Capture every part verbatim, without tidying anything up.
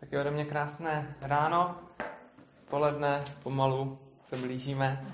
Taky ode mě krásné ráno, poledne, pomalu se blížíme.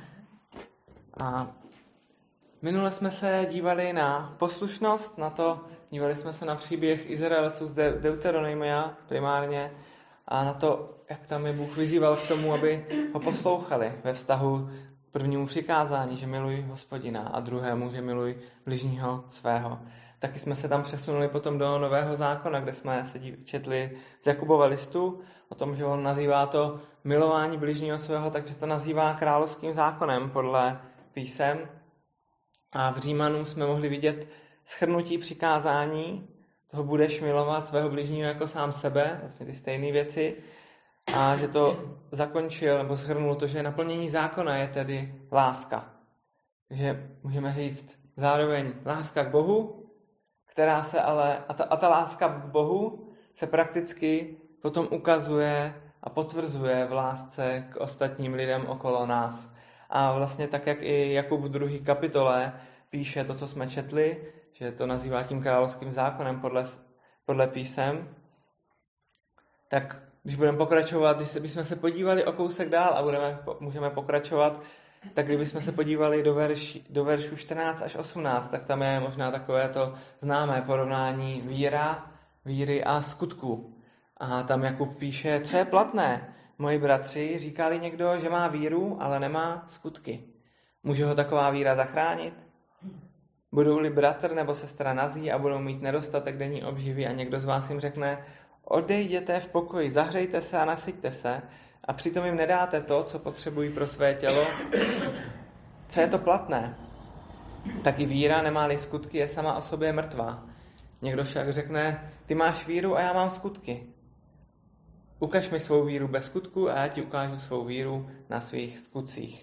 A minule jsme se dívali na poslušnost, na to, dívali jsme se na příběh Izraelců z De- Deuteronomia primárně a na to, jak tam je Bůh vyzýval k tomu, aby ho poslouchali ve vztahu k prvnímu přikázání, že miluj Hospodina, a druhému, že miluj bližního svého. Taky jsme se tam přesunuli potom do Nového zákona, kde jsme se četli z Jakubova listu o tom, že on nazývá to milování bližního svého, takže to nazývá královským zákonem podle písem. A v Římanům jsme mohli vidět shrnutí přikázání, toho budeš milovat svého bližního jako sám sebe, vlastně ty stejné věci, a že to zakončil nebo shrnul to, že naplnění zákona je tedy láska. Takže můžeme říct zároveň láska k Bohu, která se ale, a ta, a ta láska k Bohu se prakticky potom ukazuje a potvrzuje v lásce k ostatním lidem okolo nás. A vlastně tak, jak i Jakub v druhé kapitole píše to, co jsme četli, že to nazývá tím královským zákonem podle, podle písem, tak když budeme pokračovat, když se, bychom se podívali o kousek dál a budeme, můžeme pokračovat, tak kdybychom se podívali do, verši, do veršů čtrnáct až osmnáct, tak tam je možná takové to známé porovnání víra, víry a skutků. A tam Jakub píše, co je platné, moji bratři, říká-li někdo, že má víru, ale nemá skutky. Může ho taková víra zachránit? Budou-li bratr nebo sestra nazí a budou mít nedostatek denní obživy a někdo z vás jim řekne, odejděte v pokoji, zahřejte se a nasyťte se, a přitom jim nedáte to, co potřebují pro své tělo, co je to platné? Taky víra, nemá-li skutky, je sama o sobě mrtvá. Někdo však řekne, ty máš víru a já mám skutky. Ukaž mi svou víru bez skutku a já ti ukážu svou víru na svých skutcích.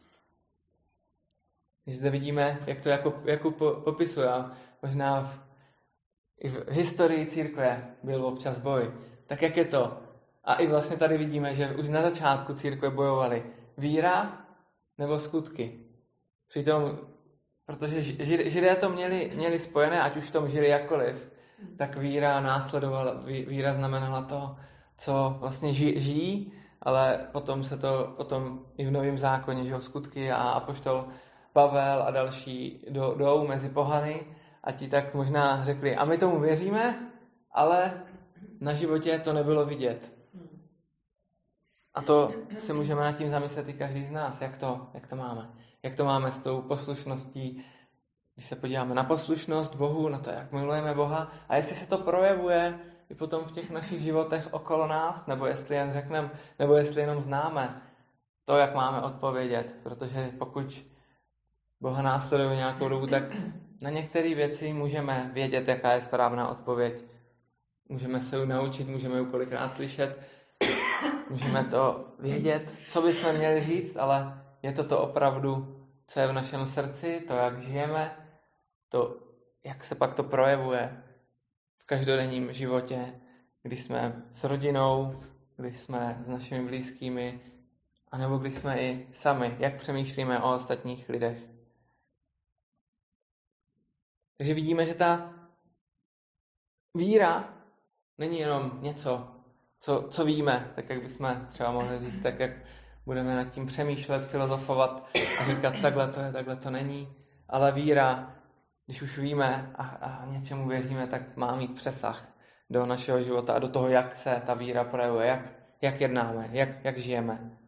Když zde vidíme, jak to Jakub, Jakub popisuje, a možná v, i v historii církve byl občas boj, tak jak je to? A i vlastně tady vidíme, že už na začátku církve bojovali víra nebo skutky. Přitom, protože Židé to měli, měli spojené, ať už v tom žili jakkoliv, tak víra následovala, víra znamenala to, co vlastně žijí, ale potom se to, potom i v Novém zákoně, že skutky, a apoštol Pavel a další jdou mezi pohany a ti tak možná řekli, a my tomu věříme, ale na životě to nebylo vidět. A to se můžeme nad tím zamyslet i každý z nás, jak to, jak to máme. Jak to máme s tou poslušností, když se podíváme na poslušnost Bohu, na to, jak milujeme Boha, a jestli se to projevuje i potom v těch našich životech okolo nás, nebo jestli jen řekneme, nebo jestli jenom známe to, jak máme odpovědět. Protože pokud Boha následuje nějakou dobu, tak na některé věci můžeme vědět, jaká je správná odpověď. Můžeme se ji naučit, můžeme ji kolikrát slyšet, můžeme to vědět, co bychom měli říct, ale je to to opravdu, co je v našem srdci, to, jak žijeme, to, jak se pak to projevuje v každodenním životě, když jsme s rodinou, když jsme s našimi blízkými, anebo když jsme i sami, jak přemýšlíme o ostatních lidech. Takže vidíme, že ta víra není jenom něco, co, co víme, tak jak bychom třeba mohli říct, tak jak budeme nad tím přemýšlet, filozofovat a říkat, takhle to je, takhle to není. Ale víra, když už víme a, a něčemu věříme, tak má mít přesah do našeho života a do toho, jak se ta víra projevuje, jak, jak jednáme, jak, jak žijeme.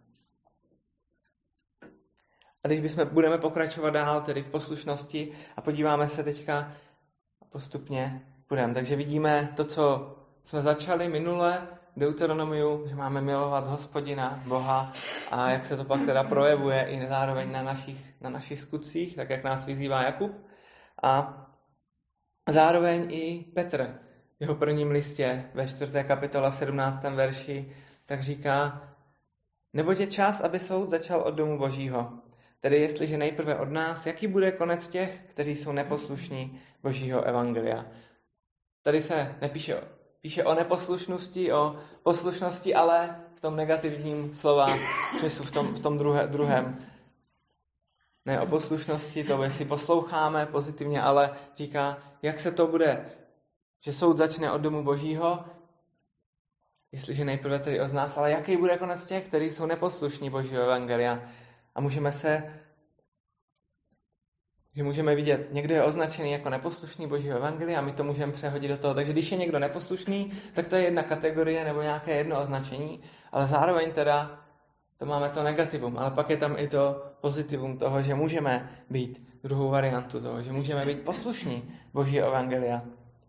A když bychom budeme pokračovat dál, tedy v poslušnosti, a podíváme se teďka postupně budeme. Takže vidíme to, co jsme začali minule v Deuteronomiu, že máme milovat Hospodina, Boha, a jak se to pak teda projevuje i zároveň na našich, na našich skutcích, tak jak nás vyzývá Jakub. A zároveň i Petr v jeho prvním listě ve čtvrté kapitole v sedmnáctém verši tak říká, neboť je čas, aby soud začal od domu Božího. Tedy jestliže nejprve od nás, jaký bude konec těch, kteří jsou neposlušní Božího evangelia. Tady se nepíše, píše o neposlušnosti, o poslušnosti, ale v tom negativním slova smyslu, v tom, v tom druhé, druhém. Ne o poslušnosti, to jestli posloucháme pozitivně, ale říká, jak se to bude, že soud začne od domu Božího, Jestliže nejprve tedy od nás, ale jaký bude konec těch, kteří jsou neposlušní Božího evangelia. A můžeme se, že můžeme vidět, někdo je označený jako neposlušný Božího evangelia a my to můžeme přehodit do toho. Takže když je někdo neposlušný, tak to je jedna kategorie nebo nějaké jedno označení, ale zároveň teda to máme to negativum, ale pak je tam i to pozitivum toho, že můžeme být druhou variantu toho, že můžeme být poslušní Božího evangelia.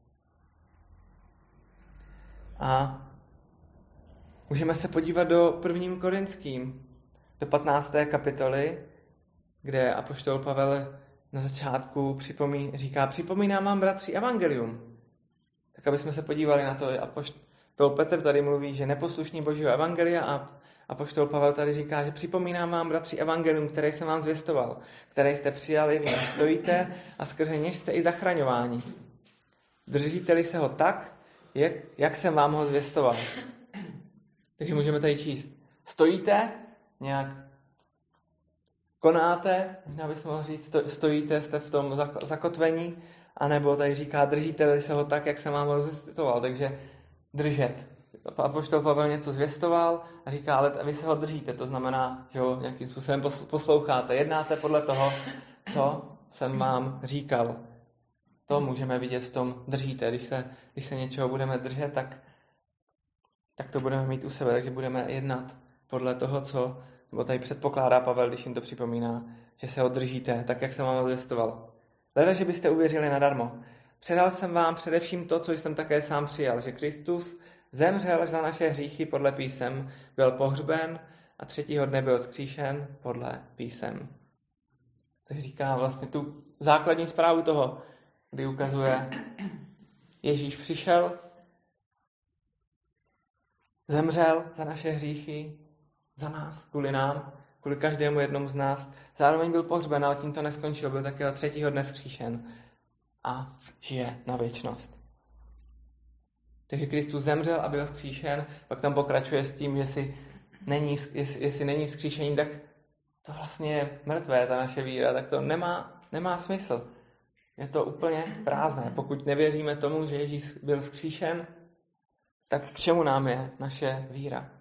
A můžeme se podívat do prvním Korinským, do patnácté kapitoly, kde apoštol Pavel na začátku připomí, říká, připomínám vám, bratři, evangelium. Tak aby jsme se podívali na to, apoštol Petr tady mluví, že neposlušní Božího evangelia a apoštol Pavel tady říká, že připomínám vám, bratři, evangelium, které jsem vám zvěstoval, které jste přijali, v něm stojíte a skrze něž jste i zachraňováni. Držíte-li se ho tak, jak, jak jsem vám ho zvěstoval. Takže můžeme tady číst. Stojíte, nějak konáte, možná bychom mohli říct, stojíte, jste v tom zakotvení, anebo tady říká, držíte-li se ho tak, jak jsem vám ho zvěstoval. Takže držet. Apoštol Pavel něco zvěstoval a říká, ale vy se ho držíte, to znamená, že ho nějakým způsobem posloucháte, jednáte podle toho, co jsem vám říkal. To můžeme vidět v tom držíte. Když se, když se něčeho budeme držet, tak, tak to budeme mít u sebe, takže budeme jednat podle toho, co, nebo tady předpokládá Pavel, když jim to připomíná, že se ho držíte, tak jak jsem vám zvěstoval. Leda, že byste uvěřili nadarmo. Předal jsem vám především to, co jsem také sám přijal, že Kristus zemřel za naše hříchy podle písem, byl pohřben a třetího dne byl vzkříšen podle písem. Takže říká vlastně tu základní zprávu toho, kdy ukazuje, Ježíš přišel, zemřel za naše hříchy, za nás, kvůli nám, kvůli každému jednomu z nás. Zároveň byl pohřben, ale tím to neskončil, byl takého třetího dne vzkříšen a žije na věčnost. Takže Kristus zemřel a byl vzkříšen, pak tam pokračuje s tím, že si není, jestli, jestli není vzkříšení, tak to vlastně je mrtvé, ta naše víra, tak to nemá, nemá smysl. Je to úplně prázdné. Pokud nevěříme tomu, že Ježíš byl vzkříšen, tak k čemu nám je naše víra?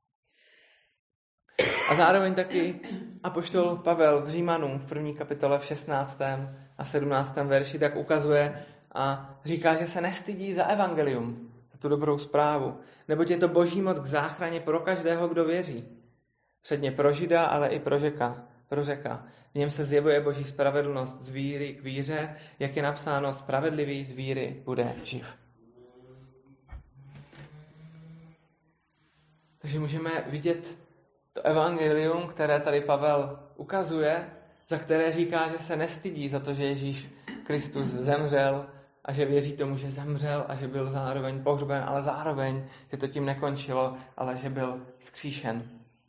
A zároveň taky apoštol Pavel v Římanům v první kapitole v šestnáctém a sedmnáctém verši tak ukazuje a říká, že se nestydí za evangelium, za tu dobrou zprávu, neboť je to boží moc k záchraně pro každého, kdo věří. Předně pro Žida, ale i pro Řeka. Pro Řeka. V něm se zjevuje boží spravedlnost z víry k víře, jak je napsáno, spravedlivý z víry bude živ. Takže můžeme vidět to evangelium, které tady Pavel ukazuje, za které říká, že se nestydí za to, že Ježíš Kristus zemřel a že věří tomu, že zemřel a že byl zároveň pohřben, ale zároveň, že to tím nekončilo, ale že byl vzkříšen.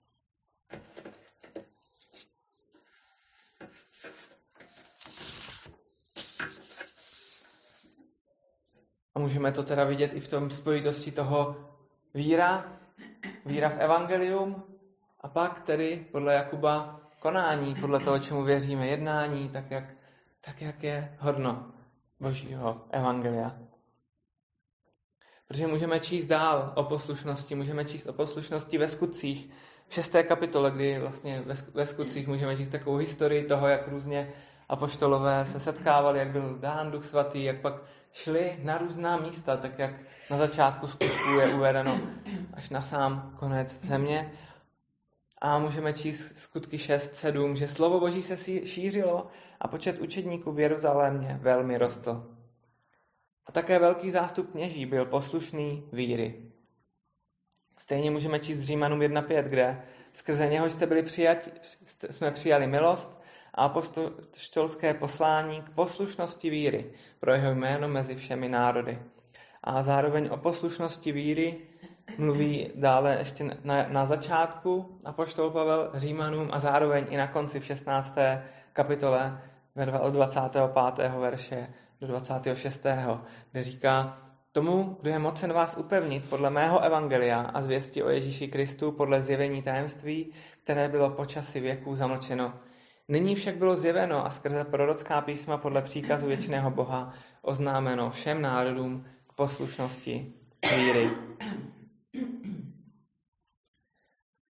A můžeme to teda vidět i v tom spojitosti toho víra, víra v evangelium a pak tedy podle Jakuba konání, podle toho, čemu věříme, jednání, tak jak, tak jak je hodno Božího evangelia. Protože můžeme číst dál o poslušnosti, můžeme číst o poslušnosti ve skutcích. V šesté kapitole, kdy vlastně ve, ve skutcích můžeme číst takovou historii toho, jak různě apoštolové se setkávali, jak byl dán Duch Svatý, jak pak šli na různá místa, tak jak na začátku skutků je uvedeno až na sám konec země. A můžeme číst skutky šest sedm, že slovo Boží se šířilo a počet učedníků v Jeruzalémě velmi rostl. A také velký zástup kněží byl poslušný víry. Stejně můžeme číst z Římanům jedna pět, kde skrze něho jste byli přijati, jsme přijali milost a apoštolské poslání k poslušnosti víry pro jeho jméno mezi všemi národy. A zároveň o poslušnosti víry mluví dále ještě na, na začátku apoštol Pavel Římanům a zároveň i na konci v šestnácté kapitole od dvacátého pátého verše do dvacátého šestého kde říká: tomu, kdo je mocen vás upevnit podle mého evangelia a zvěsti o Ježíši Kristu podle zjevení tajemství, které bylo po časy věků zamlčeno. Nyní však bylo zjeveno a skrze prorocká písma podle příkazu věčného Boha oznámeno všem národům k poslušnosti víry.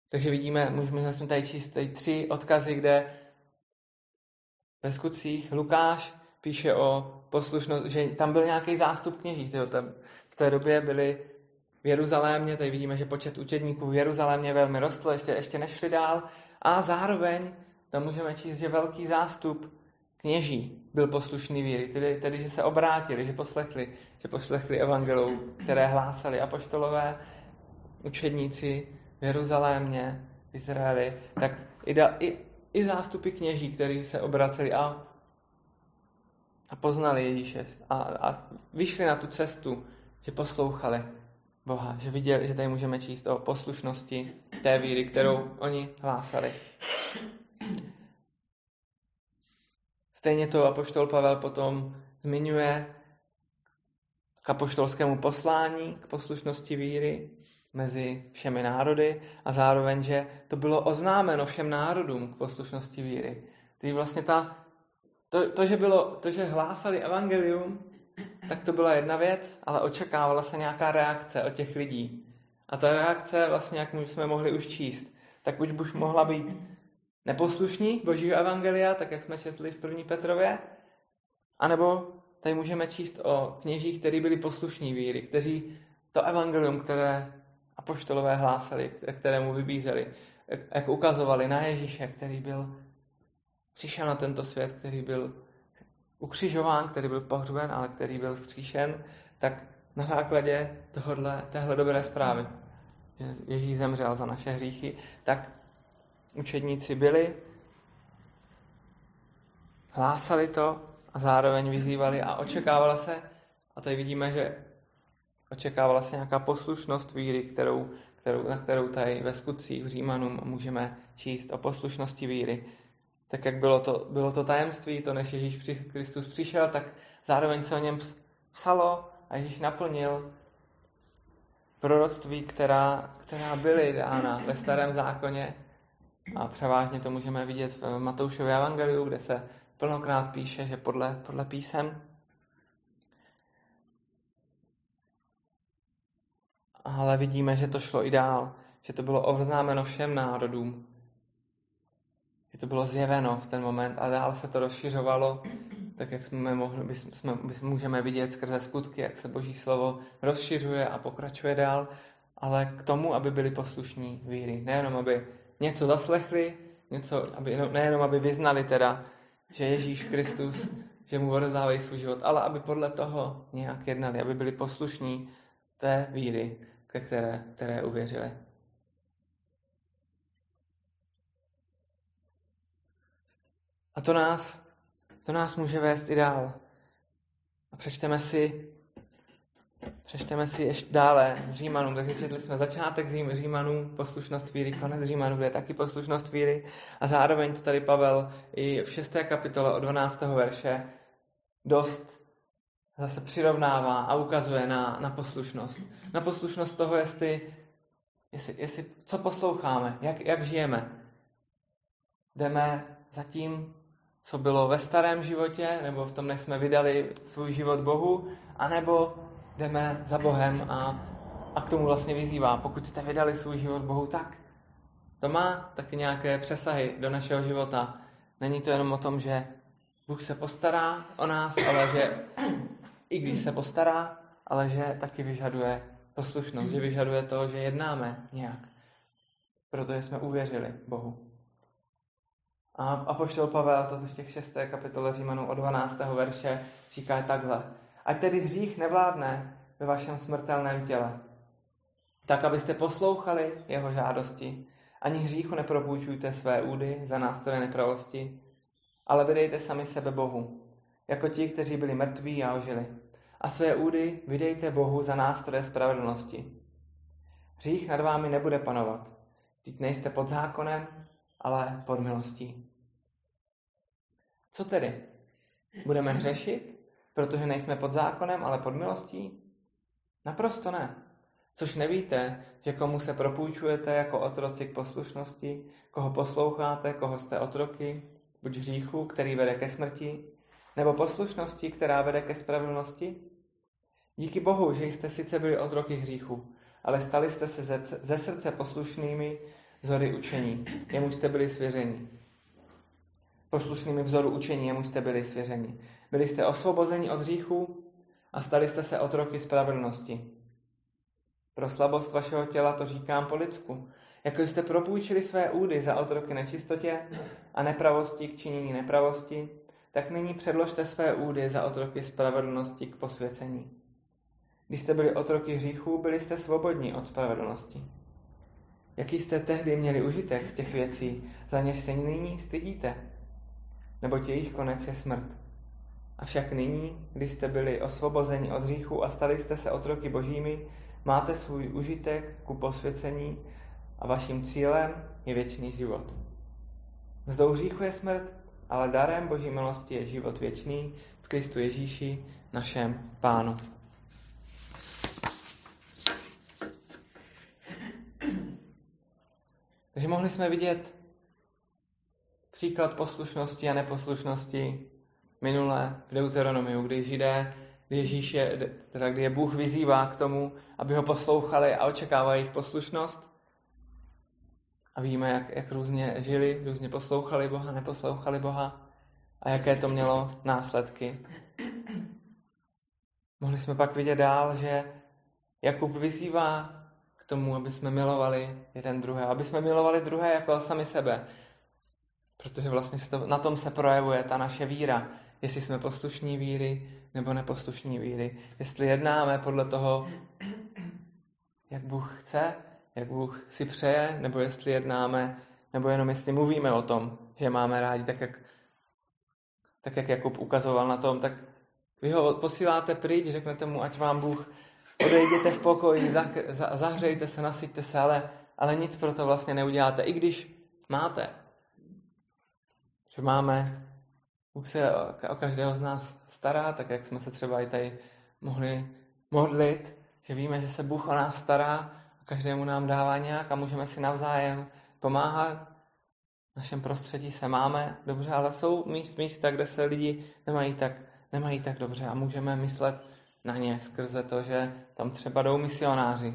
Takže vidíme, můžeme jsme tady číst tady tři odkazy, kde ve skutcích Lukáš píše o poslušnosti, že tam byl nějaký zástup kněží. Tam v té době byli v Jeruzalémě, tady vidíme, že počet učedníků v Jeruzalémě velmi rostl, ještě, ještě nešli dál. A zároveň tam můžeme číst, že velký zástup kněží byl poslušný víry, tedy, tedy že se obrátili, že poslechli, že poslechli evangelium, které hlásali apoštolové, učedníci v Jeruzalémě, v Izraeli, tak i, da, i, i zástupy kněží, kteří se obraceli a, a poznali Ježíše a, a vyšli na tu cestu, že poslouchali Boha, že viděli, že tady můžeme číst o poslušnosti té víry, kterou oni hlásali. Stejně to apoštol Pavel potom zmiňuje k apoštolskému poslání, k poslušnosti víry mezi všemi národy a zároveň, že to bylo oznámeno všem národům k poslušnosti víry. Tedy vlastně ta, to, to, že bylo, to, že hlásali evangelium, tak to byla jedna věc, ale očekávala se nějaká reakce od těch lidí. A ta reakce, vlastně, jak jsme mohli už číst, tak buď buď mohla být neposlušní Božího evangelia, tak jak jsme četli v první Petrově, anebo tady můžeme číst o kněžích, kteří byli poslušní víry, kteří to evangelium, které apoštolové hlásali, kterému vybízeli, jak ukazovali na Ježíše, který byl, přišel na tento svět, který byl ukřižován, který byl pohřben, ale který byl vzkříšen, tak na základě tohodle, téhle dobré zprávy, že Ježíš zemřel za naše hříchy, tak učedníci byli, hlásali to a zároveň vyzývali a očekávala se, a tady vidíme, že očekávala se nějaká poslušnost víry, kterou, kterou, na kterou tady ve skutcích v Římanům můžeme číst o poslušnosti víry. Tak jak bylo to, bylo to tajemství, to než Ježíš Kristus přišel, tak zároveň se o něm psalo a Ježíš naplnil proroctví, která, která byly dána ve Starém zákoně. A převážně to můžeme vidět v Matoušově evangeliu, kde se plnokrát píše, že podle, podle písem. Ale vidíme, že to šlo i dál, že to bylo oznámeno všem národům. Že to bylo zjeveno v ten moment a dál se to rozšiřovalo, tak jak jsme mohli, jsme, můžeme vidět skrze skutky, jak se Boží slovo rozšiřuje a pokračuje dál, ale k tomu, aby byli poslušní víry. Nejenom, aby něco zaslechli, něco, aby, nejenom, aby vyznali teda, že Ježíš Kristus, že mu odevzdávají svůj život, ale aby podle toho nějak jednali, aby byli poslušní té víry, ke které, které uvěřili. A to nás, to nás může vést i dál. A přečteme si, přečteme si ještě dále z Římanům. Takže četli jsme začátek Římanů, poslušnost víry, konec Římanů, kde je taky poslušnost víry. A zároveň to tady Pavel i v šesté kapitole od dvanáctého verše dost zase přirovnává a ukazuje na, na poslušnost. Na poslušnost toho, jestli, jestli, jestli co posloucháme, jak, jak žijeme. Jdeme za tím, co bylo ve starém životě, nebo v tom, než jsme vydali svůj život Bohu, anebo jdeme za Bohem a, a k tomu vlastně vyzývá. Pokud jste vydali svůj život Bohu, tak to má taky nějaké přesahy do našeho života. Není to jenom o tom, že Bůh se postará o nás, ale že i když se postará, ale že taky vyžaduje poslušnost, že vyžaduje to, že jednáme nějak, protože jsme uvěřili Bohu. A apoštol Pavel to v těch šesté kapitole Římanů od dvanáctého verše říká takhle. Ať tedy hřích nevládne ve vašem smrtelném těle, tak abyste poslouchali jeho žádosti, ani hříchu nepropůjčujte své údy za nástroje nepravosti, ale vydejte sami sebe Bohu, jako ti, kteří byli mrtví a ožili. A své údy vydejte Bohu za nástroje spravedlnosti. Hřích nad vámi nebude panovat. Vždyť nejste pod zákonem, ale pod milostí. Co tedy? Budeme hřešit, protože nejsme pod zákonem, ale pod milostí? Naprosto ne. Což nevíte, že komu se propůjčujete jako otroci k poslušnosti, koho posloucháte, koho jste otroky, buď hříchu, který vede ke smrti, nebo poslušnosti, která vede ke spravedlnosti? Díky Bohu, že jste sice byli otroky hříchu, ale stali jste se ze srdce poslušnými vzory učení, jemuž jste byli svěřeni. Poslušnými vzoru učení, jemuž jste byli svěřeni. Byli jste osvobozeni od hříchu a stali jste se otroky spravedlnosti. Pro slabost vašeho těla to říkám po lidsku. Jako jste propůjčili své údy za otroky nečistotě a nepravosti k činění nepravosti, tak nyní předložte své údy za otroky spravedlnosti k posvěcení. Když jste byli otroky hříchů, byli jste svobodní od spravedlnosti. Jaký jste tehdy měli užitek z těch věcí, za něž se nyní stydíte? Neboť jejich konec je smrt. Avšak nyní, když jste byli osvobozeni od hříchu a stali jste se otroky božími, máte svůj užitek ku posvěcení a vaším cílem je věčný život. Mzdou hříchu je smrt, ale darem boží milosti je život věčný v Kristu Ježíši, našem Pánu. Takže mohli jsme vidět příklad poslušnosti a neposlušnosti minulé v Deuteronomiu, kdy Židé, kdy Ježíš je, teda kdy je Bůh vyzývá k tomu, aby ho poslouchali a očekávají jejich poslušnost. A víme, jak, jak různě žili, různě poslouchali Boha, neposlouchali Boha a jaké to mělo následky. Mohli jsme pak vidět dál, že Jakub vyzývá k tomu, aby jsme milovali jeden druhé, aby jsme milovali druhé jako sami sebe. Protože vlastně to, na tom se projevuje ta naše víra. Jestli jsme poslušní víry nebo neposlušní víry. Jestli jednáme podle toho, jak Bůh chce, jak Bůh si přeje, nebo jestli jednáme, nebo jenom jestli mluvíme o tom, že máme rádi, tak jak, tak jak Jakub ukazoval na tom, tak vy ho posíláte pryč, řeknete mu, ať vám Bůh odejděte v pokoji, zahřejte se, nasyťte se, ale, ale nic pro to vlastně neuděláte, i když máte. Že máme, Bůh se o každého z nás stará, tak jak jsme se třeba i tady mohli modlit, že víme, že se Bůh o nás stará, a každému nám dává nějak a můžeme si navzájem pomáhat. V našem prostředí se máme dobře, ale jsou míst, místa, kde se lidi nemají tak, nemají tak dobře a můžeme myslet na ně skrze to, že tam třeba jdou misionáři.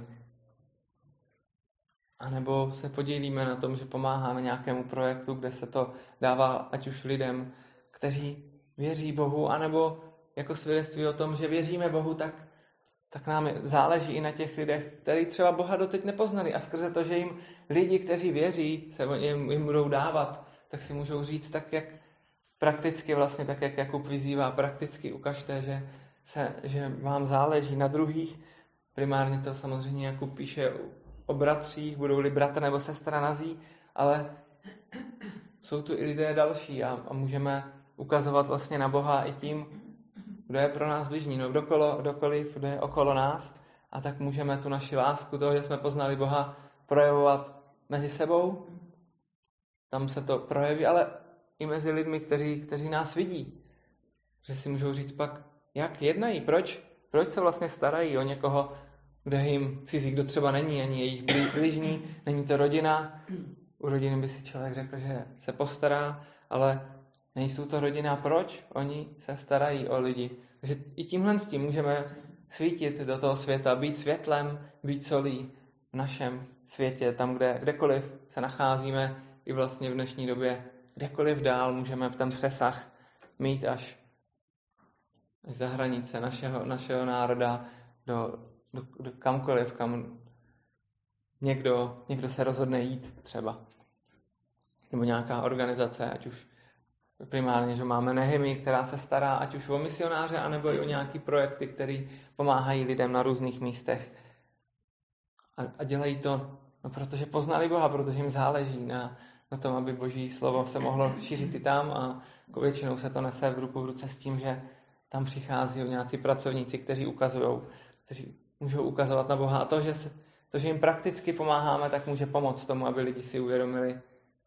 A nebo se podílíme na tom, že pomáháme nějakému projektu, kde se to dává ať už lidem, kteří věří Bohu, anebo jako svědectví o tom, že věříme Bohu, tak, tak nám záleží i na těch lidech, kteří třeba Boha doteď nepoznali. A skrze to, že jim lidi, kteří věří, se jim, jim budou dávat, tak si můžou říct tak, jak prakticky vlastně, tak jak Jakub vyzývá, prakticky ukažte, že, se, že vám záleží na druhých. Primárně to samozřejmě Jakub píše o bratřích, budou-li bratr nebo sestra nazí, ale jsou tu i lidé další a, a můžeme ukazovat vlastně na Boha i tím, kdo je pro nás bližní, no kdokoliv, kdokoliv, kdo je okolo nás, a tak můžeme tu naši lásku toho, že jsme poznali Boha, projevovat mezi sebou. Tam se to projeví, ale i mezi lidmi, kteří, kteří nás vidí. Že si můžou říct pak, jak jednají, proč, proč se vlastně starají o někoho, kdo jim cizí, kdo třeba není ani jejich bližní, není to rodina. U rodiny by si člověk řekl, že se postará, ale nejsou to rodina. Proč oni se starají o lidi? Takže i tímhle s tím můžeme svítit do toho světa, být světlem, být solí v našem světě, tam, kde, kdekoliv se nacházíme, i vlastně v dnešní době, kdekoliv dál můžeme ten přesah mít až za hranice našeho, našeho národa, do, do, do kamkoliv, kam někdo, někdo se rozhodne jít třeba. Nebo nějaká organizace, ať už primárně, že máme Nehemii, která se stará ať už o misionáře, anebo i o nějaký projekty, které pomáhají lidem na různých místech. A, a dělají to, no, protože poznali Boha, protože jim záleží na, na tom, aby Boží slovo se mohlo šířit i tam a jako většinou se to nese v ruku v ruce s tím, že tam přichází nějací pracovníci, kteří ukazují, kteří můžou ukazovat na Boha. A to, že, se, to, že jim prakticky pomáháme, tak může pomoct tomu, aby lidi si uvědomili,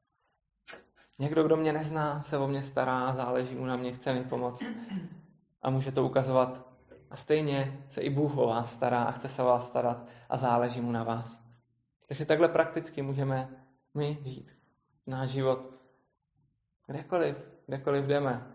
někdo, kdo mě nezná, se o mě stará, záleží mu na mě, chce mi pomoct. A může to ukazovat. A stejně se i Bůh o vás stará a chce se o vás starat a záleží mu na vás. Takže takhle prakticky můžeme my žít náš život kdekoliv, kdekoliv jdeme.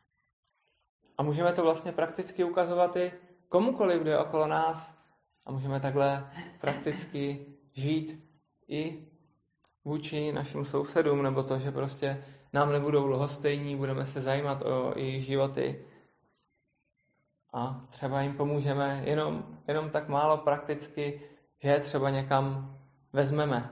A můžeme to vlastně prakticky ukazovat i komukoliv, kdo je okolo nás. A můžeme takhle prakticky žít i vůči našim sousedům, nebo to, že prostě nám nebudou lhostejní, budeme se zajímat o jejich životy a třeba jim pomůžeme jenom, jenom tak málo prakticky, že je třeba někam vezmeme.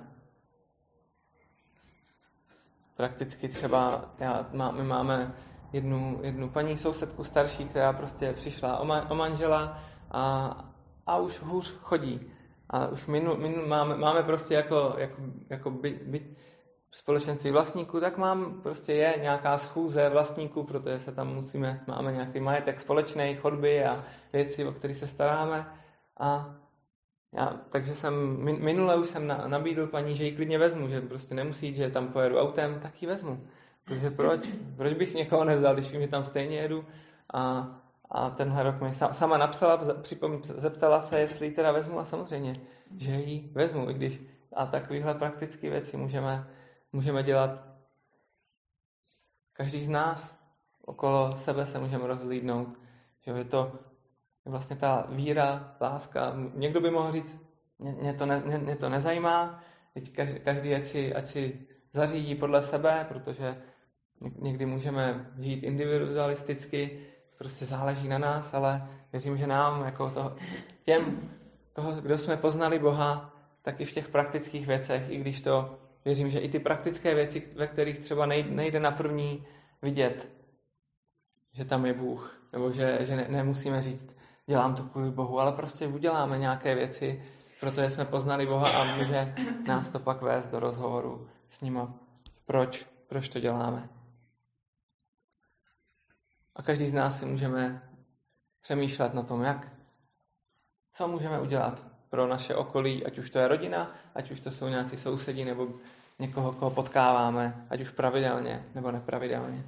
Prakticky třeba já, má, my máme jednu, jednu paní sousedku starší, která prostě přišla o, ma, o manžela a, a už hůř chodí. A už minul, minul, máme, máme prostě jako, jako, jako by, by, společenství vlastníků, tak mám prostě je nějaká schůze vlastníků, protože se tam musíme, máme nějaký majetek společný, chodby a věci, o které se staráme. A já, takže jsem, minule už jsem na, nabídl paní, že ji klidně vezmu, že prostě nemusí jít, že tam pojedu autem, tak ji vezmu. Protože proč? Proč bych někoho nevzal, když vím, že tam stejně jedu? A, a tenhle rok mi sama napsala, připom, zeptala se, jestli ji teda vezmu a samozřejmě, že ji vezmu, i když a takovýhle praktické věci můžeme, můžeme dělat každý z nás. Okolo sebe se můžeme rozhlídnout, že je to vlastně ta víra, láska. Někdo by mohl říct, mě, mě, to, ne, mě, mě to nezajímá, teď každý, každý ať, si, ať si zařídí podle sebe, protože někdy můžeme žít individualisticky, prostě záleží na nás, ale věřím, že nám, jako to, těm, toho, kdo jsme poznali Boha, tak i v těch praktických věcech, i když to, věřím, že i ty praktické věci, ve kterých třeba nejde na první vidět, že tam je Bůh, nebo že, že ne, nemusíme říct, dělám to kvůli Bohu, ale prostě uděláme nějaké věci, protože jsme poznali Boha a může nás to pak vést do rozhovoru s ním. Proč? Proč to děláme? A každý z nás si můžeme přemýšlet na tom, jak, co můžeme udělat pro naše okolí, ať už to je rodina, ať už to jsou nějací sousedi, nebo někoho, koho potkáváme, ať už pravidelně, nebo nepravidelně.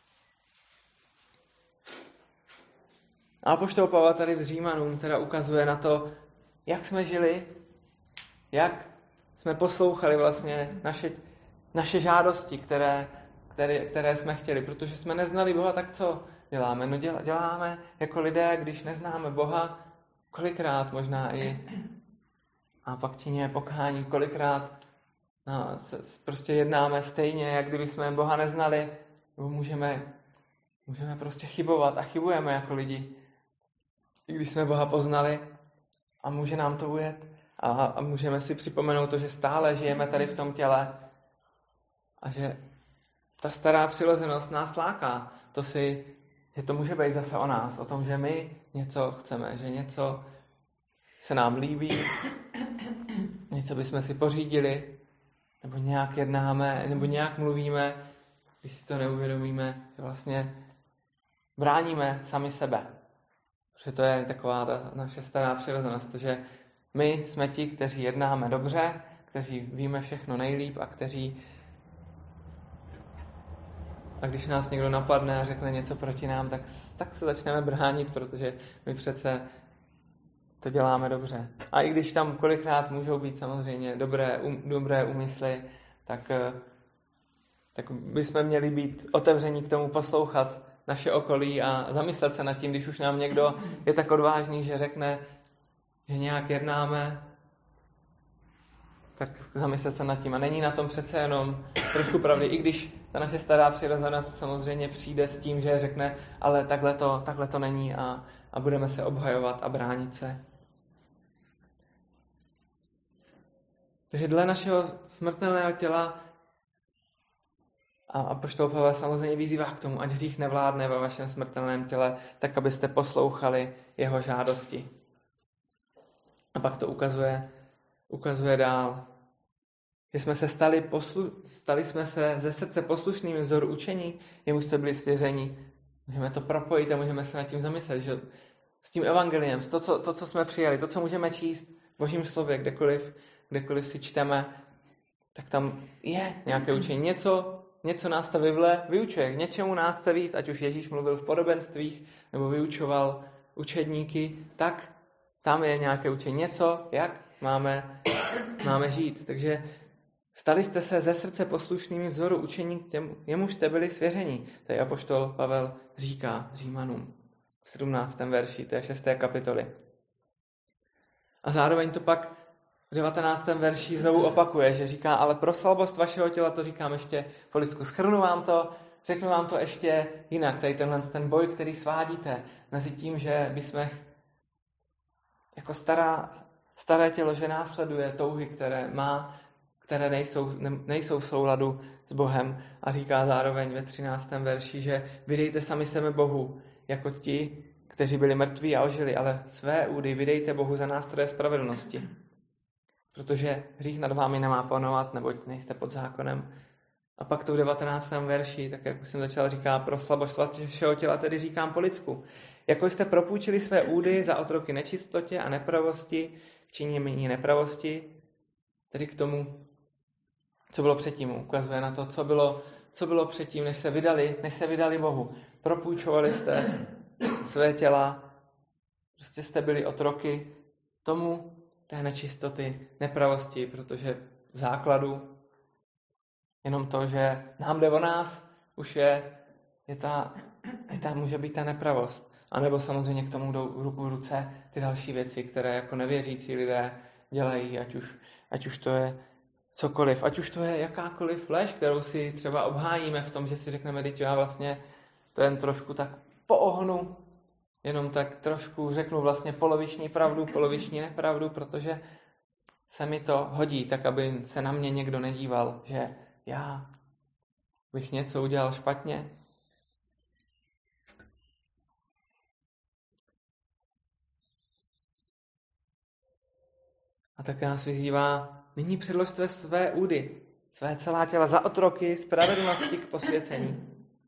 A apoštol Pavel tady v Římanům teda ukazuje na to, jak jsme žili, jak jsme poslouchali vlastně naše, naše žádosti, které, které, které jsme chtěli, protože jsme neznali Boha, tak co děláme? No děláme jako lidé, když neznáme Boha, kolikrát možná i a pak činíme pokání, kolikrát no, se, prostě jednáme stejně, jak kdyby jsme Boha neznali, nebo můžeme, můžeme prostě chybovat a chybujeme jako lidi, i když jsme Boha poznali a může nám to ujet a, a můžeme si připomenout to, že stále žijeme tady v tom těle a že ta stará přirozenost nás láká. To si, že to může být zase o nás, o tom, že my něco chceme, že něco se nám líbí, něco bychom si pořídili, nebo nějak jednáme, nebo nějak mluvíme, když si to neuvědomíme, že vlastně bráníme sami sebe. Protože to je taková ta naše stará přirozenost, že my jsme ti, kteří jednáme dobře, kteří víme všechno nejlíp a kteří a když nás někdo napadne a řekne něco proti nám, tak, tak se začneme bránit, protože my přece to děláme dobře. A i když tam kolikrát můžou být samozřejmě dobré, um, dobré úmysly, tak, tak bychom měli být otevření k tomu poslouchat naše okolí a zamyslet se nad tím, když už nám někdo je tak odvážný, že řekne, že nějak jednáme, tak zamyslet se nad tím. A není na tom přece jenom trošku pravdy, i když ta naše stará přirozenost samozřejmě přijde s tím, že řekne, ale takhle to, takhle to není a, a budeme se obhajovat a bránit se. Takže dle našeho smrtelného těla a apoštol Pavel samozřejmě vyzývá k tomu, ať hřích nevládne ve vašem smrtelném těle, tak abyste poslouchali jeho žádosti. A pak to ukazuje, ukazuje dál. Že jsme se stali, poslu, stali jsme se ze srdce poslušnými vzoru učení, jemu jste byli svěřeni. Můžeme to propojit a můžeme se nad tím zamyslet, že s tím evangeliem, to co, to, co jsme přijali, to, co můžeme číst v Božím slově, kdekoliv, kdekoliv si čteme, tak tam je nějaké učení. Něco, něco nás to vyvle, vyučuje. K něčemu nás chce víc, ať už Ježíš mluvil v podobenstvích, nebo vyučoval učedníky, tak tam je nějaké učení. Něco, jak máme, máme žít. Takže stali jste se ze srdce poslušnými vzoru učení, k těm, jemuž jste byli svěření. Tady apoštol Pavel říká Římanům v sedmnáctém verši té šesté kapitoly. A zároveň to pak v devatenáctém verši znovu opakuje, že říká, ale pro slabost vašeho těla, to říkám ještě po listku, shrnu vám to, řeknu vám to ještě jinak, tady tenhle ten boj, který svádíte mezi tím, že bychom jako stará, staré tělo, že následuje touhy, které má, které nejsou, ne, nejsou v souladu s Bohem a říká zároveň ve třináctém verši, že vydejte sami sebe Bohu, jako ti, kteří byli mrtví a ožili, ale své údy vydejte Bohu za nástroje spravedlnosti. Protože hřích nad vámi nemá panovat, neboť nejste pod zákonem. A pak to v devatenáctém verši, tak jak jsem začal, říká, pro slabost vašeho těla tedy říkám po lidsku. Jako jste propůjčili své údy za otroky nečistotě a nepravosti, k činění nepravosti, tedy k tomu, co bylo předtím. Ukazuje na to, co bylo, co bylo předtím, než se vydali, než se vydali Bohu. Propůjčovali jste své těla, prostě jste byli otroky tomu, té nečistoty, nepravosti, protože v základu jenom to, že nám jde o nás, už je, je ta, je ta, může být ta nepravost. A nebo samozřejmě k tomu jdou ruku v ruce ty další věci, které jako nevěřící lidé dělají, ať už, ať už to je cokoliv, ať už to je jakákoliv lež, kterou si třeba obhájíme v tom, že si řekneme, že já vlastně to jen trošku tak poohnu, jenom tak trošku řeknu vlastně poloviční pravdu, poloviční nepravdu, protože se mi to hodí, tak aby se na mě někdo nedíval, že já bych něco udělal špatně. A tak nás vyzývá, nyní předložte své údy, své celá těla za otroky, spravedlnosti k posvěcení.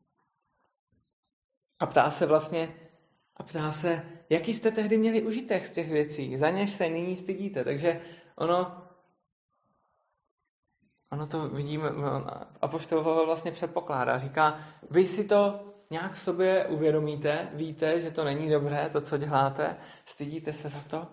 A ptá se vlastně, a ptá se, jaký jste tehdy měli užitek z těch věcí, za něž se nyní stydíte. Takže ono, ono to vidíme, apoštol Pavel vlastně předpokládá, říká, vy si to nějak v sobě uvědomíte, víte, že to není dobré, to, co děláte, stydíte se za to.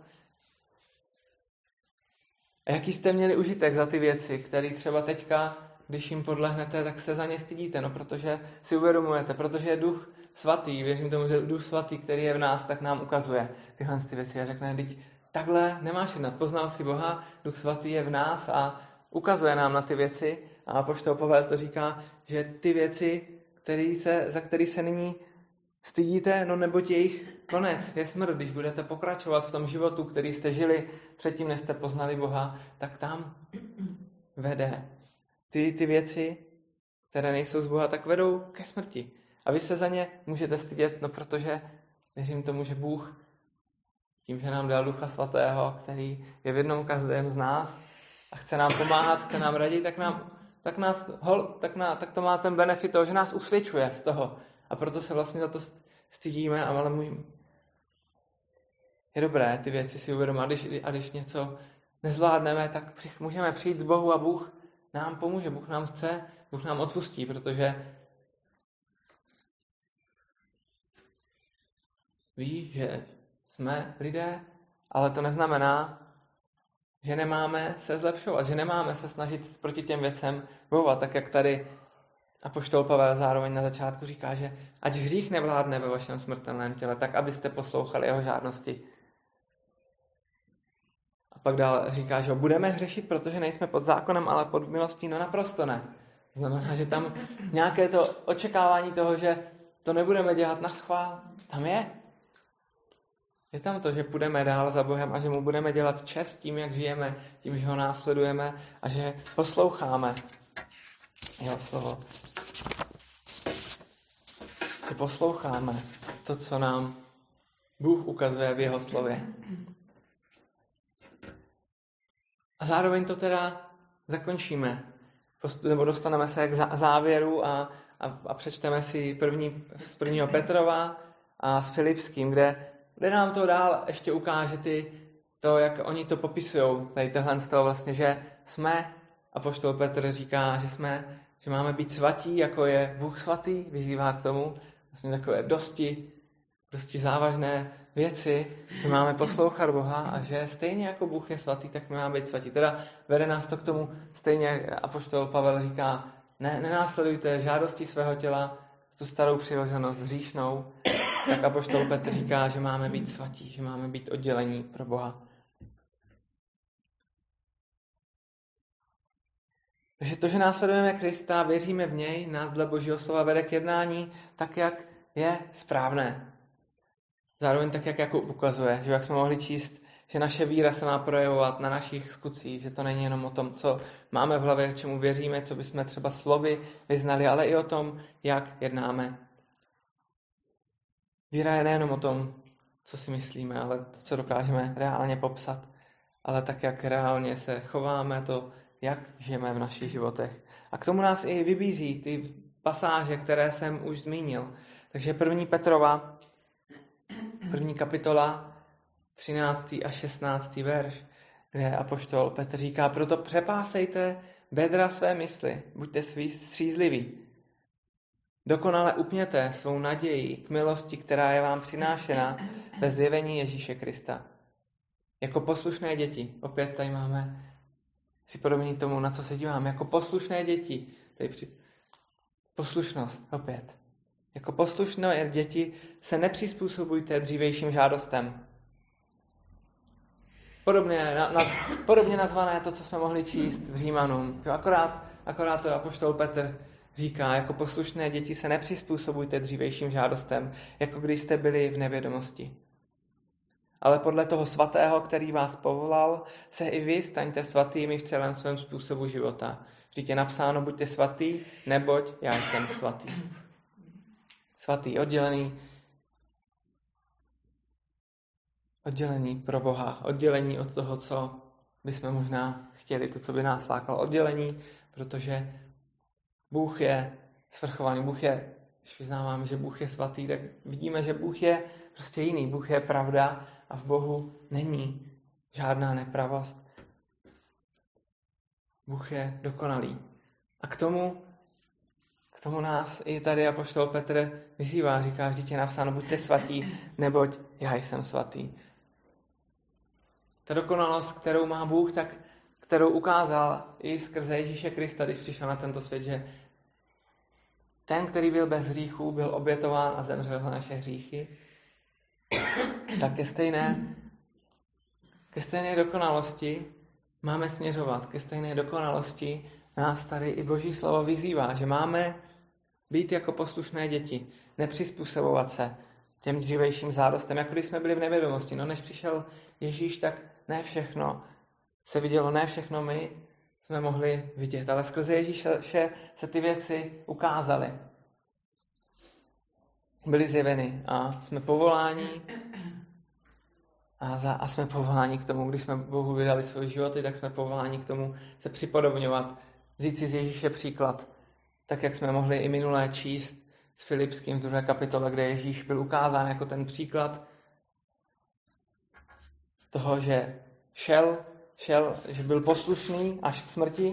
A jaký jste měli užitek za ty věci, které třeba teďka, když jim podlehnete, tak se za ně stydíte, no protože si uvědomujete, protože je Duch Svatý, věřím tomu, že Duch Svatý, který je v nás, tak nám ukazuje tyhle ty věci a řekne, teď takhle nemáš jednat, poznal si Boha, Duch Svatý je v nás a ukazuje nám na ty věci a apoštol Pavel to říká, že ty věci, který se, za které se nyní stydíte, no neboť jejich konec je smrt. Když budete pokračovat v tom životu, který jste žili předtím, než jste poznali Boha, tak tam vede. Ty, ty věci, které nejsou z Boha, tak vedou ke smrti. A vy se za ně můžete stydět, no protože věřím tomu, že Bůh tím, že nám dal Ducha Svatého, který je v jednom každém z nás a chce nám pomáhat, chce nám radit, tak, nám, tak, nás, hol, tak, na, tak to má ten benefit toho, že nás usvědčuje z toho. A proto se vlastně za to stydíme, ale můj... je dobré ty věci si uvědomit. A když, a když něco nezvládneme, tak při, můžeme přijít z Bohu a Bůh nám pomůže, Bůh nám chce, Bůh nám odpustí, protože ví, že jsme lidé, ale to neznamená, že nemáme se zlepšovat, že nemáme se snažit proti těm věcem bojovat, tak jak tady apoštol Pavel zároveň na začátku říká, že ať hřích nevládne ve vašem smrtelném těle, tak abyste poslouchali jeho žádnosti. A pak dál říká, že budeme hřešit, protože nejsme pod zákonem, ale pod milostí, no naprosto ne. Znamená, že tam nějaké to očekávání toho, že to nebudeme dělat na schvál, tam je. Je tam to, že půjdeme dál za Bohem a že mu budeme dělat čest tím, jak žijeme, tím, že ho následujeme a že posloucháme jeho slovo. Že posloucháme to, co nám Bůh ukazuje v jeho slově. A zároveň to teda zakončíme. Nebo dostaneme se k závěru a, a, a přečteme si první, z prvního Petrova a s Filipským, kde kde nám to dál ještě ukáže ty, to, jak oni to popisují, tady tohle z toho vlastně, že jsme, apoštol Petr říká, že jsme, že máme být svatí, jako je Bůh svatý, vyzývá k tomu, vlastně takové dosti, dosti závažné věci, že máme poslouchat Boha a že stejně jako Bůh je svatý, tak my máme být svatí. Teda vede nás to k tomu, stejně apoštol Pavel říká, ne, nenásledujte žádosti svého těla, tu starou přirozenost hříšnou, tak apoštol Petr říká, že máme být svatí, že máme být oddělení pro Boha. Takže to, že následujeme Krista, věříme v něj, nás dle Božího slova vede k jednání tak, jak je správné. Zároveň tak, jak Jakub ukazuje, že jak jsme mohli číst, že naše víra se má projevovat na našich skutcích, že to není jenom o tom, co máme v hlavě, k čemu věříme, co bychom třeba slovy vyznali, ale i o tom, jak jednáme. Víra je nejenom o tom, co si myslíme, ale to, co dokážeme reálně popsat, ale tak, jak reálně se chováme, to, jak žijeme v našich životech. A k tomu nás i vybízí ty pasáže, které jsem už zmínil. Takže první Petrova, první kapitola, třináctý a šestnáctý verš, kde apoštol Petr říká, proto přepásejte bedra své mysli, buďte střízliví. Dokonale upněte svou naději k milosti, která je vám přinášena ve zjevení Ježíše Krista. Jako poslušné děti, opět tady máme připodobnění tomu, na co se díváme, jako poslušné děti, tady při... poslušnost, opět. Jako poslušné děti se nepřizpůsobujte dřívejším žádostem. Podobně, na, na, podobně nazvané to, co jsme mohli číst v Římanům. Akorát, akorát to apoštol Petr říká, jako poslušné děti se nepřizpůsobujte dřívejším žádostem, jako když jste byli v nevědomosti. Ale podle toho svatého, který vás povolal, se i vy staňte svatými v celém svém způsobu života. Vždyť je napsáno, buďte svatý, neboť já jsem svatý. Svatý, oddělený, oddělený pro Boha, oddělení od toho, co bychom možná chtěli, to, co by nás lákalo. Oddělení, protože Bůh je svrchovaný, Bůh je, když vyznáváme, že Bůh je svatý, tak vidíme, že Bůh je prostě jiný. Bůh je pravda a v Bohu není žádná nepravost. Bůh je dokonalý. A k tomu, k tomu nás i tady apoštol Petr vyzývá, říká, vždyť je napsáno, buďte svatí, neboť já jsem svatý. Ta dokonalost, kterou má Bůh, tak kterou ukázal i skrze Ježíše Krista, když přišel na tento svět, že ten, který byl bez hříchů, byl obětován a zemřel za naše hříchy, tak ke stejné, ke stejné dokonalosti máme směřovat. Ke stejné dokonalosti nás tady i Boží slovo vyzývá, že máme být jako poslušné děti, nepřizpůsobovat se těm dřívejším zádostem, jako když jsme byli v nevědomosti. No než přišel Ježíš, tak ne všechno se vidělo, ne všechno my jsme mohli vidět, ale skrze Ježíše se ty věci ukázaly. Byly zjeveny a jsme povoláni a, za, a jsme povoláni k tomu, když jsme Bohu vydali svoje životy, tak jsme povoláni k tomu se připodobňovat, vzít si z Ježíše příklad, tak jak jsme mohli i minulé číst s Filipským v druhé kapitole, kde Ježíš byl ukázán jako ten příklad toho, že šel, šel, že byl poslušný až k smrti,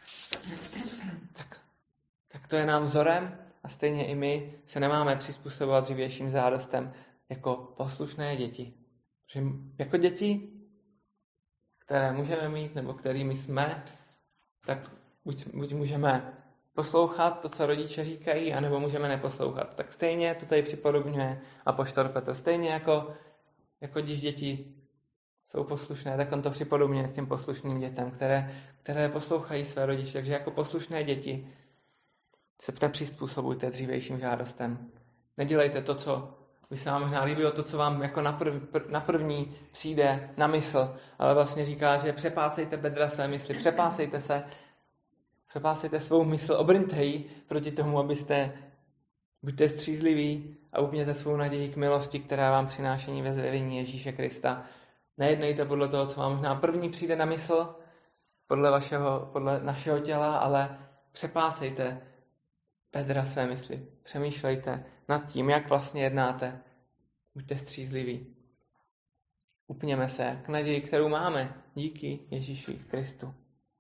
tak, tak to je nám vzorem a stejně i my se nemáme přizpůsobovat dřívějším zádostem jako poslušné děti. Protože jako děti, které můžeme mít nebo kterými jsme, tak buď, buď můžeme poslouchat to, co rodiče říkají, anebo můžeme neposlouchat. Tak stejně to tady připodobňuje apoštol Petr. Stejně jako, jako když děti jsou poslušné, tak on to připodobňuje k těm poslušným dětem, které, které poslouchají své rodiče. Takže jako poslušné děti se nepřizpůsobujte dřívejším žádostem. Nedělejte to, co by se vám možná líbilo, to, co vám jako na, prv, na první přijde na mysl, ale vlastně říká, že přepásejte bedra své mysli, přepásejte se, přepásejte svou mysl, obrňte ji proti tomu, abyste, buďte střízliví a upněte svou naději k milosti, která vám přinášení ve zjevení Ježíše Krista. Nejednejte podle toho, co vám možná první přijde na mysl, podle, vašeho, podle našeho těla, ale přepásejte bedra své mysli. Přemýšlejte nad tím, jak vlastně jednáte. Buďte střízliví. Upněme se k naději, kterou máme díky Ježíši Kristu.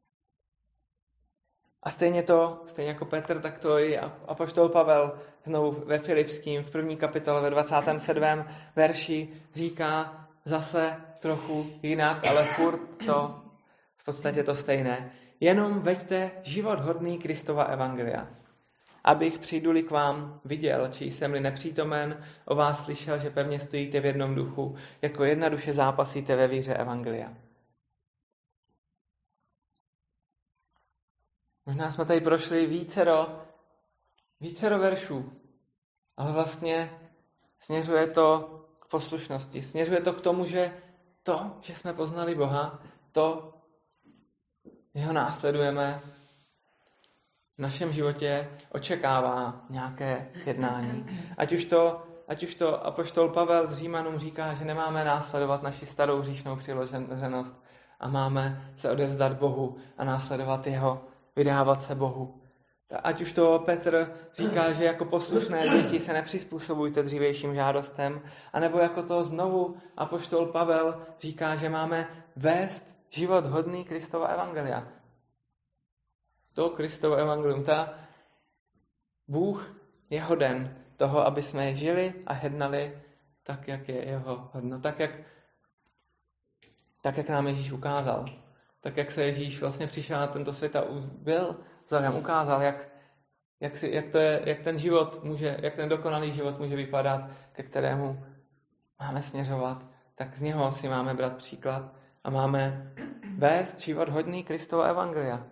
A stejně to, stejně jako Petr, tak to i apoštol Pavel znovu ve Filipským v první kapitole ve dvacátém sedmém verši říká zase trochu jinak, ale furt to v podstatě to stejné. Jenom veďte život hodný Kristova evangelia. Abych přijdu-li k vám viděl, či jsem-li nepřítomen, o vás slyšel, že pevně stojíte v jednom duchu, jako jedna duše zápasíte ve víře evangelia. Možná jsme tady prošli vícero, vícero veršů, ale vlastně směřuje to k poslušnosti. Směřuje to k tomu, že to, že jsme poznali Boha, to, že ho následujeme, v našem životě očekává nějaké jednání. Ať už to, ať už to apoštol Pavel v Římanům říká, že nemáme následovat naši starou hříšnou přirozenost a máme se odevzdat Bohu a následovat jeho, vydávat se Bohu. Ať už to Petr říká, že jako poslušné děti se nepřizpůsobujte dřívějším žádostem, anebo jako to znovu apoštol Pavel říká, že máme vést život hodný Kristova evangelia. To Kristovo evangelium, ta Bůh je hoden toho, aby jsme žili a jednali tak, jak je jeho hodno, tak jak, tak, jak nám Ježíš ukázal. Tak, jak se Ježíš vlastně přišel na tento svět a byl vzorem, ukázal, jak, jak, si, jak, to je, jak ten život může, jak ten dokonalý život může vypadat, ke kterému máme směřovat, tak z něho si máme brát příklad a máme vést život hodný Kristova evangelia.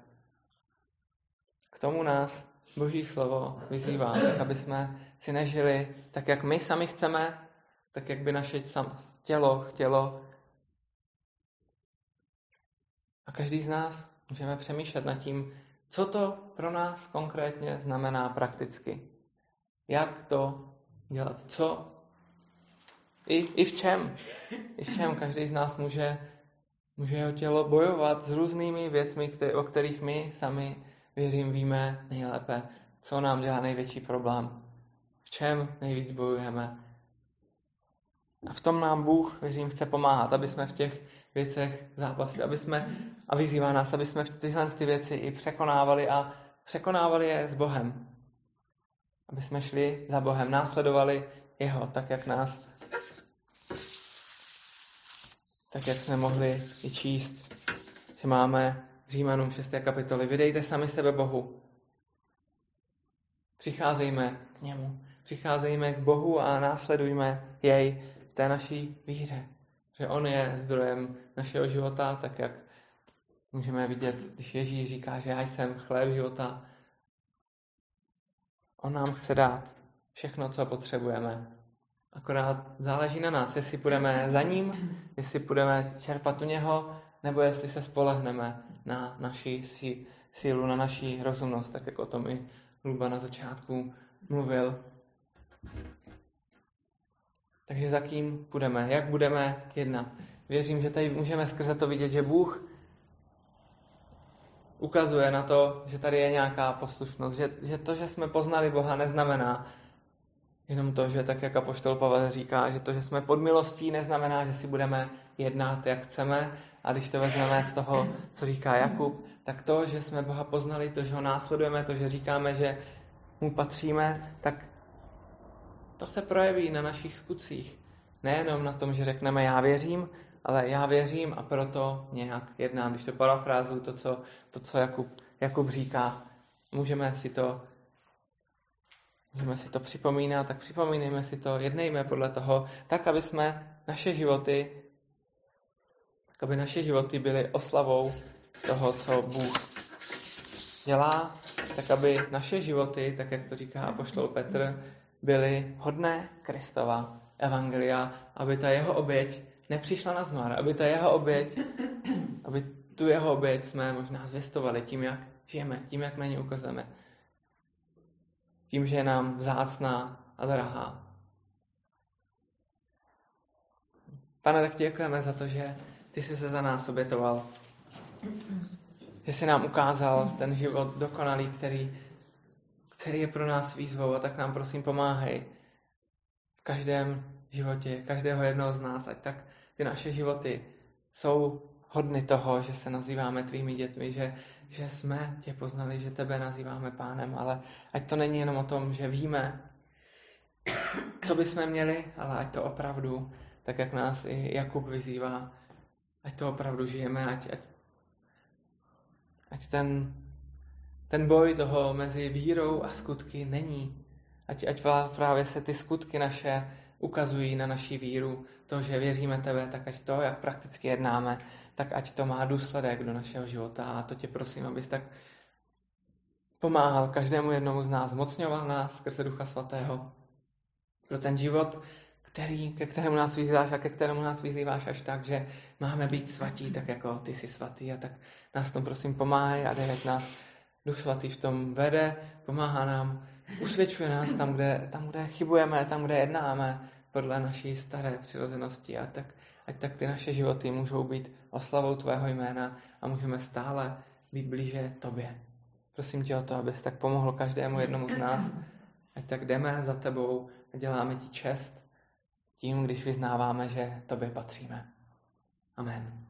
K tomu nás Boží slovo vyzývá, tak aby jsme si nežili tak, jak my sami chceme, tak, jak by naše tělo chtělo. A každý z nás můžeme přemýšlet nad tím, co to pro nás konkrétně znamená prakticky. Jak to dělat, co i, i v čem. I v čem každý z nás může, může jeho tělo bojovat s různými věcmi, které, o kterých my sami, věřím, víme nejlépe, co nám dělá největší problém. V čem nejvíc bojujeme. A v tom nám Bůh, věřím, chce pomáhat, aby jsme v těch věcech zápasili, aby jsme, a vyzývá nás, aby jsme v tyhle ty věci i překonávali a překonávali je s Bohem. Aby jsme šli za Bohem, následovali jeho, tak jak nás, tak jak jsme mohli i číst, že máme Římanům šesté kapitoly. Vydejte sami sebe Bohu. Přicházejme k němu. Přicházejme k Bohu a následujme jej v té naší víře. Že on je zdrojem našeho života, tak jak můžeme vidět, když Ježíš říká, že já jsem chléb života. On nám chce dát všechno, co potřebujeme. Akorát záleží na nás, jestli půjdeme za ním, jestli půjdeme čerpat u něho, nebo jestli se spolehneme na naši sílu, na naši rozumnost, tak jak o tom i Luba na začátku mluvil. Takže za kým půjdeme, jak budeme jednat. Věřím, že tady můžeme skrze to vidět, že Bůh ukazuje na to, že tady je nějaká poslušnost, že, že to, že jsme poznali Boha, neznamená jenom to, že tak, jak apoštol Pavel říká, že to, že jsme pod milostí, neznamená, že si budeme jednat, jak chceme. A když to vezmeme z toho, co říká Jakub, tak to, že jsme Boha poznali, to, že ho následujeme, to, že říkáme, že mu patříme, tak to se projeví na našich skutcích. Nejenom na tom, že řekneme já věřím, ale já věřím a proto nějak jednám. Když to parafrázuju, to, co, to, co Jakub, Jakub říká, můžeme si to Můžeme si to připomínat, tak připomínejme si to, jednejme podle toho, tak, aby jsme naše životy, tak, aby naše životy byly oslavou toho, co Bůh dělá, tak, aby naše životy, tak jak to říká apoštol Petr, byly hodné Kristova evangelia, aby ta jeho oběť nepřišla na zmar, aby ta jeho oběť, aby tu jeho oběť jsme možná zvěstovali tím, jak žijeme, tím, jak na ně ukazujeme. Tím, že je nám vzácná a drahá. Pane, tak děkujeme za to, že ty jsi se za nás obětoval. Že jsi nám ukázal ten život dokonalý, který, který je pro nás výzvou. A tak nám prosím pomáhej v každém životě, každého jednoho z nás. Ať tak ty naše životy jsou hodny toho, že se nazýváme tvými dětmi, že, že jsme tě poznali, že tebe nazýváme pánem, ale ať to není jenom o tom, že víme, co bychom měli, ale ať to opravdu, tak jak nás i Jakub vyzývá, ať to opravdu žijeme, ať, ať, ať ten, ten boj toho mezi vírou a skutky není. Ať, ať právě se ty skutky naše ukazují na naši víru, to, že věříme tebe, tak ať to, jak prakticky jednáme, tak ať to má důsledek do našeho života. A to tě prosím, abys tak pomáhal každému jednomu z nás, zmocňoval nás skrze Ducha Svatého pro ten život, který, ke kterému nás vyzýváš a ke kterému nás vyzýváš až tak, že máme být svatí, tak jako ty jsi svatý. A tak nás v tom prosím pomáhaj a dej, ať nás Duch Svatý v tom vede, pomáhá nám, usvědčuje nás tam, kde, tam, kde chybujeme, tam, kde jednáme podle naší staré přirozenosti. A tak, ať tak ty naše životy můžou být oslavou tvého jména a můžeme stále být blíže tobě. Prosím tě o to, abys tak pomohl každému jednomu z nás, ať tak jdeme za tebou a děláme ti čest tím, když vyznáváme, že tobě patříme. Amen.